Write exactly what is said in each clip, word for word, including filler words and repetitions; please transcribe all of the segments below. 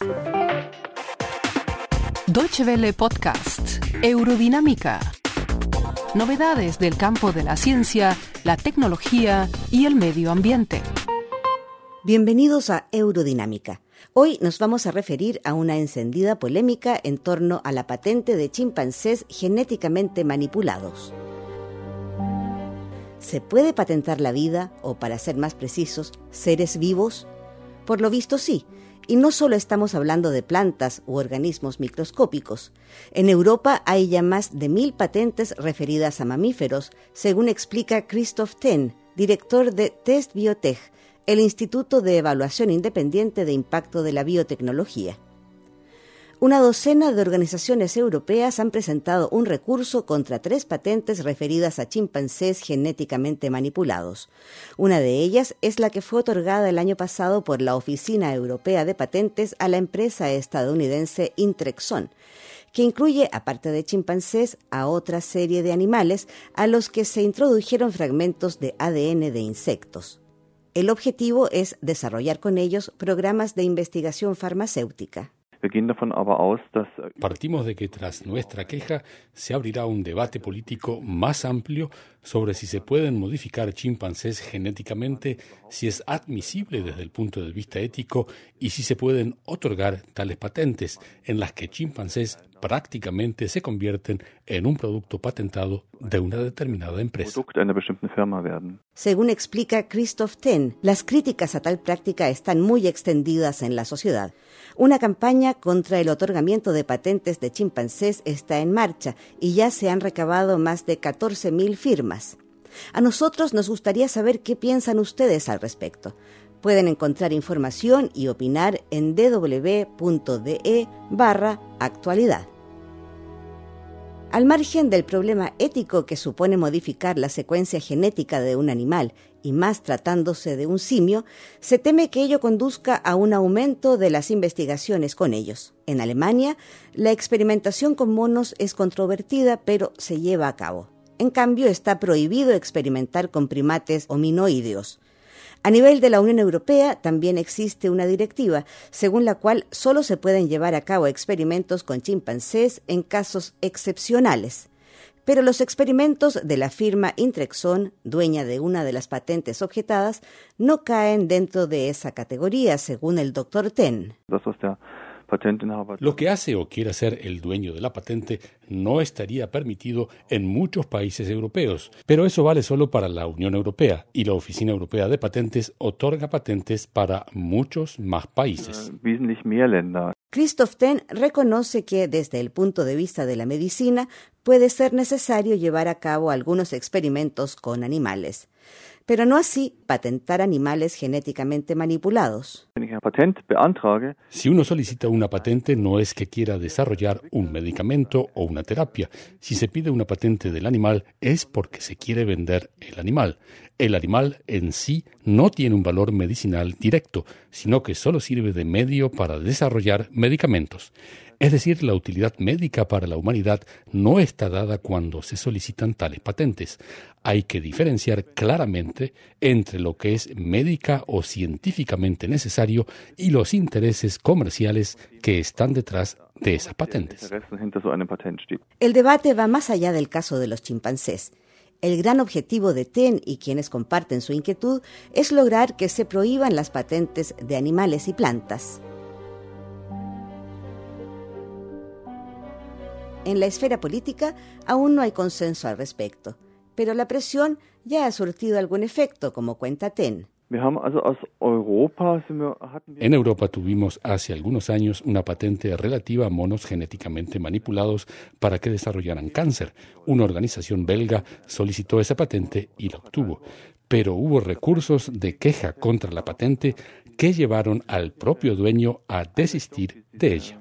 Deutsche Welle Podcast, Eurodinámica. Novedades del campo de la ciencia, la tecnología y el medio ambiente. Bienvenidos a Eurodinámica. Hoy nos vamos a referir a una encendida polémica en torno a la patente de chimpancés genéticamente manipulados. ¿Se puede patentar la vida, o para ser más precisos, seres vivos? Por lo visto sí, y no solo estamos hablando de plantas u organismos microscópicos. En Europa hay ya más de mil patentes referidas a mamíferos, según explica Christoph Ten, director de Test Biotech, el Instituto de Evaluación Independiente de Impacto de la Biotecnología. Una docena de organizaciones europeas han presentado un recurso contra tres patentes referidas a chimpancés genéticamente manipulados. Una de ellas es la que fue otorgada el año pasado por la Oficina Europea de Patentes a la empresa estadounidense Intrexon, que incluye, aparte de chimpancés, a otra serie de animales a los que se introdujeron fragmentos de A D N de insectos. El objetivo es desarrollar con ellos programas de investigación farmacéutica. Partimos de que tras nuestra queja se abrirá un debate político más amplio sobre si se pueden modificar chimpancés genéticamente, si es admisible desde el punto de vista ético y si se pueden otorgar tales patentes en las que chimpancés prácticamente se convierten en un producto patentado de una determinada empresa. Según explica Christoph Ten, las críticas a tal práctica están muy extendidas en la sociedad. Una campaña contra el otorgamiento de patentes de chimpancés está en marcha y ya se han recabado más de catorce mil firmas. A nosotros nos gustaría saber qué piensan ustedes al respecto. Pueden encontrar información y opinar en www.de barra actualidad. Al margen del problema ético que supone modificar la secuencia genética de un animal, y más tratándose de un simio, se teme que ello conduzca a un aumento de las investigaciones con ellos. En Alemania, la experimentación con monos es controvertida, pero se lleva a cabo. En cambio, está prohibido experimentar con primates hominoideos. A nivel de la Unión Europea también existe una directiva, según la cual solo se pueden llevar a cabo experimentos con chimpancés en casos excepcionales. Pero los experimentos de la firma Intrexon, dueña de una de las patentes objetadas, no caen dentro de esa categoría, según el doctor Ten. Lo que hace o quiere hacer el dueño de la patente no estaría permitido en muchos países europeos, pero eso vale solo para la Unión Europea y la Oficina Europea de Patentes otorga patentes para muchos más países. Christoph Ten reconoce que, desde el punto de vista de la medicina, puede ser necesario llevar a cabo algunos experimentos con animales, pero no así patentar animales genéticamente manipulados. Si uno solicita una patente, no es que quiera desarrollar un medicamento o una terapia. Si se pide una patente del animal, es porque se quiere vender el animal. El animal en sí no tiene un valor medicinal directo, sino que solo sirve de medio para desarrollar medicamentos. Es decir, la utilidad médica para la humanidad no está dada cuando se solicitan tales patentes. Hay que diferenciar claramente entre lo que es médica o científicamente necesario y los intereses comerciales que están detrás de esas patentes. El debate va más allá del caso de los chimpancés. El gran objetivo de Ten y quienes comparten su inquietud es lograr que se prohíban las patentes de animales y plantas. En la esfera política aún no hay consenso al respecto, pero la presión ya ha surtido algún efecto, como cuenta Ten. En Europa tuvimos hace algunos años una patente relativa a monos genéticamente manipulados para que desarrollaran cáncer. Una organización belga solicitó esa patente y la obtuvo, pero hubo recursos de queja contra la patente que llevaron al propio dueño a desistir de ella.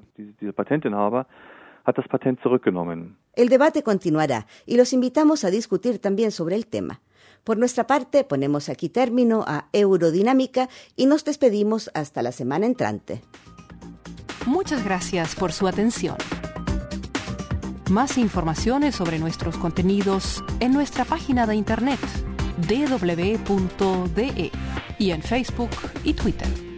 El debate continuará y los invitamos a discutir también sobre el tema. Por nuestra parte, ponemos aquí término a Eurodinámica y nos despedimos hasta la semana entrante. Muchas gracias por su atención. Más informaciones sobre nuestros contenidos en nuestra página de internet doble u doble u doble u punto de e y en Facebook y Twitter.